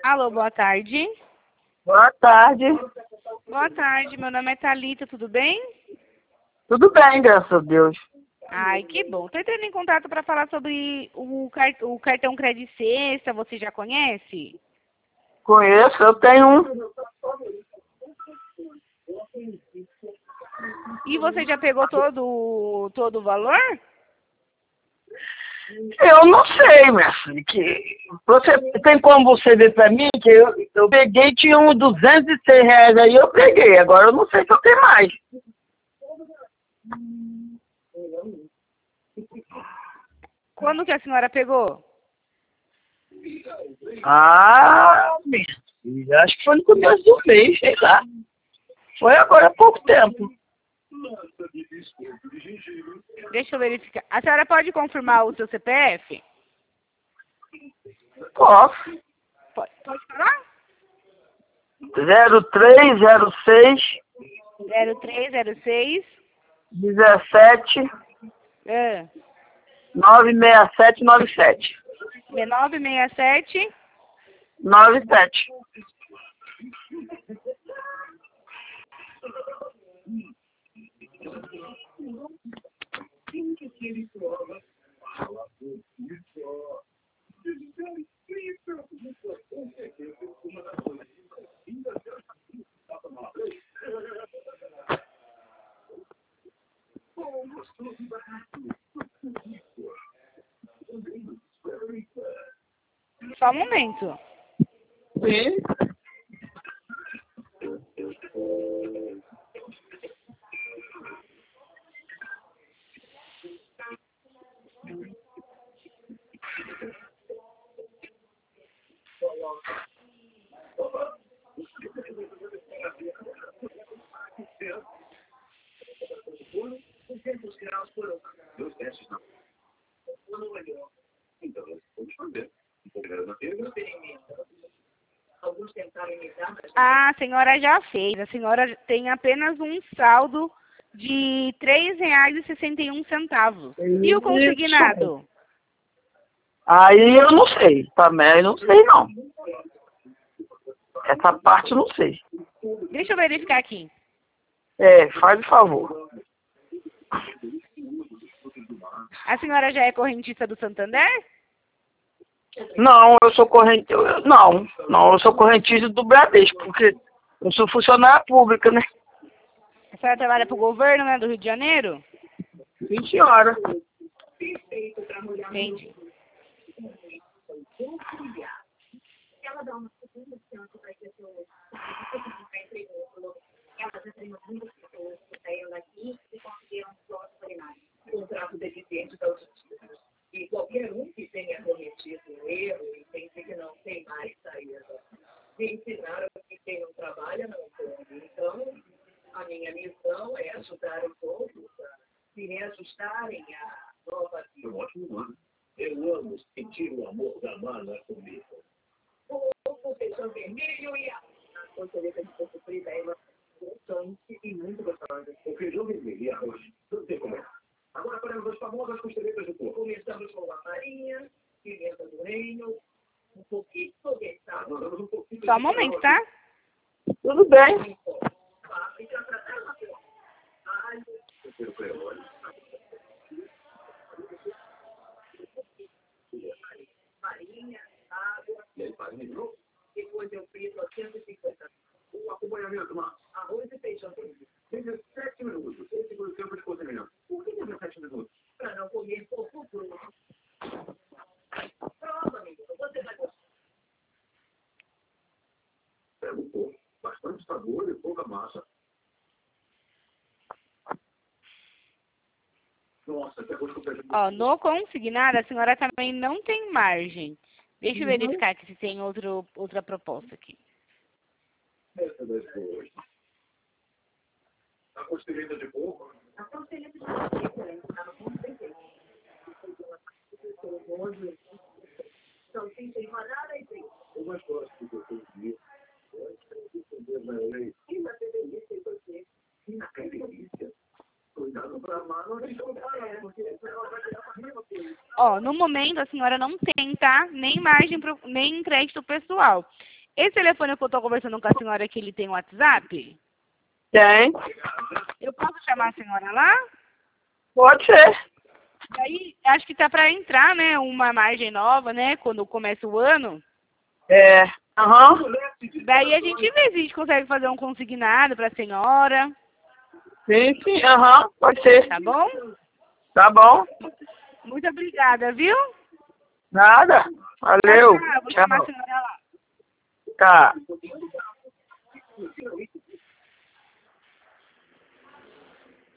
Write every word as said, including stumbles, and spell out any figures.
Alô, boa tarde. Boa tarde. Boa tarde, meu nome é Thalita, tudo bem? Tudo bem, graças a Deus. Ai, que bom. Estou entrando em contato para falar sobre o, car- o cartão Crédito Sexta, você já conhece? Conheço, eu tenho um. E você já pegou todo, todo o valor? Eu não sei, minha filha. Que você, tem como você ver pra mim que eu, eu peguei, tinha uns duzentos e seis reais aí, eu peguei. Agora eu não sei se eu tenho mais. Quando que a senhora pegou? Ah, minha filha, acho que foi no começo do mês, sei lá. Foi agora há pouco tempo. Deixa eu verificar. A senhora pode confirmar o seu C P F? Posso. Pode, pode falar? zero três zero seis zero três zero seis dezessete é, nove seis sete nove sete. nove seis sete. nove sete. Só um momento. Sim. Ah, a senhora já fez. A senhora tem apenas um saldo de três reais e sessenta e um centavos. E o consignado? Aí eu não sei. Também eu não sei, não. Essa parte eu não sei. Deixa eu verificar aqui. É, faz o favor. A senhora já é correntista do Santander? Não, eu sou corrente. eu- Não, não, eu sou correntista do Bradesco, porque eu sou funcionária pública, né? A senhora trabalha para o governo, né, do Rio de Janeiro? Sim, senhora. Entendi. Só um momento, tá? Tudo bem. Ó, no consignado, a senhora também não tem margem. Deixa eu verificar aqui se tem outro, outra proposta aqui. Ó, no momento a senhora não tem, tá? Nem margem, pro, nem crédito pessoal. esse telefone que eu tô conversando com a senhora aqui, ele tem WhatsApp? Tem. Eu posso chamar a senhora lá? Pode ser. Daí, acho que tá para entrar, né, uma margem nova, né, quando começa o ano. É. Aham. Uhum. Daí a gente vê se a gente consegue fazer um consignado para a senhora. Sim, sim. Aham. Uhum. Pode ser. Tá bom? Tá bom. Muito obrigada, viu? Nada. Valeu. Tchau, tchau. Vou Tchau. chamar a senhora lá. Tá.